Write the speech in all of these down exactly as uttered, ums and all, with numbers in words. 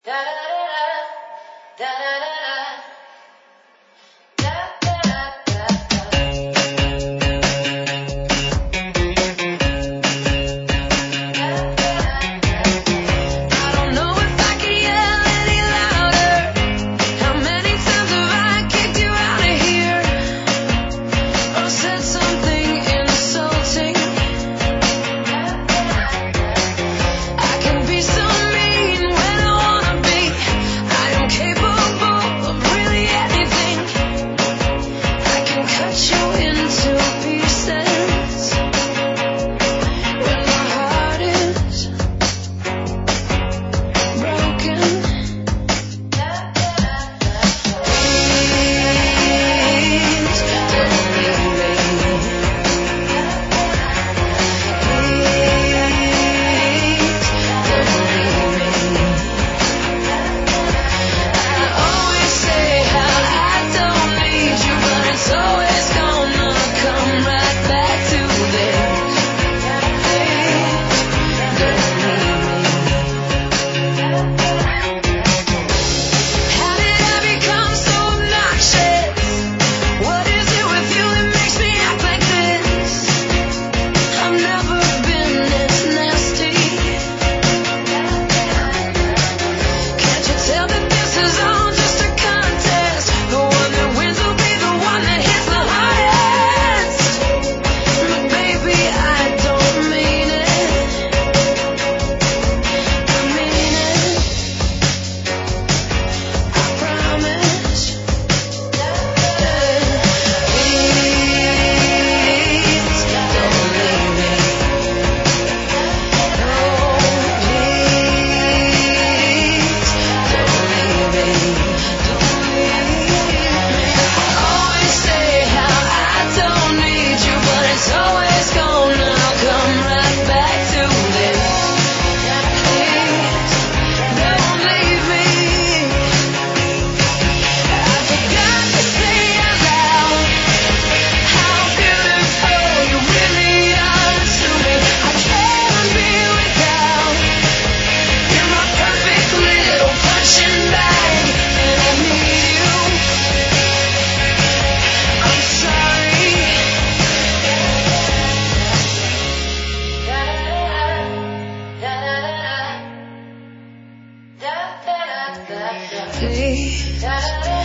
Please,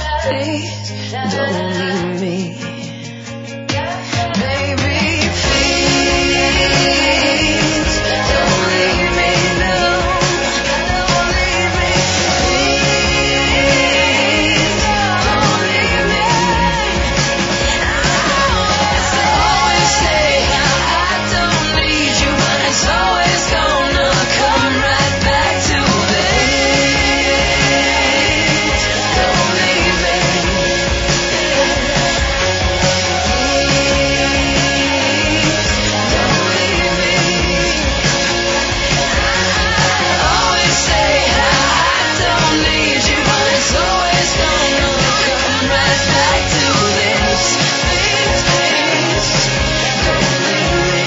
please, don't leave me. Baby, please, don't leave me, no. Don't leave me, please, don't leave me. I always say how I don't need you, but it's always gonna come right back to this. Don't leave me. Don't leave me. I always say how I don't need you, but it's always gonna come right back to this. Please, please, don't leave me.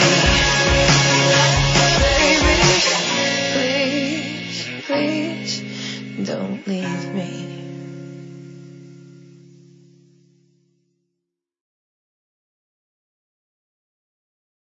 Baby, please, please, don't leave me.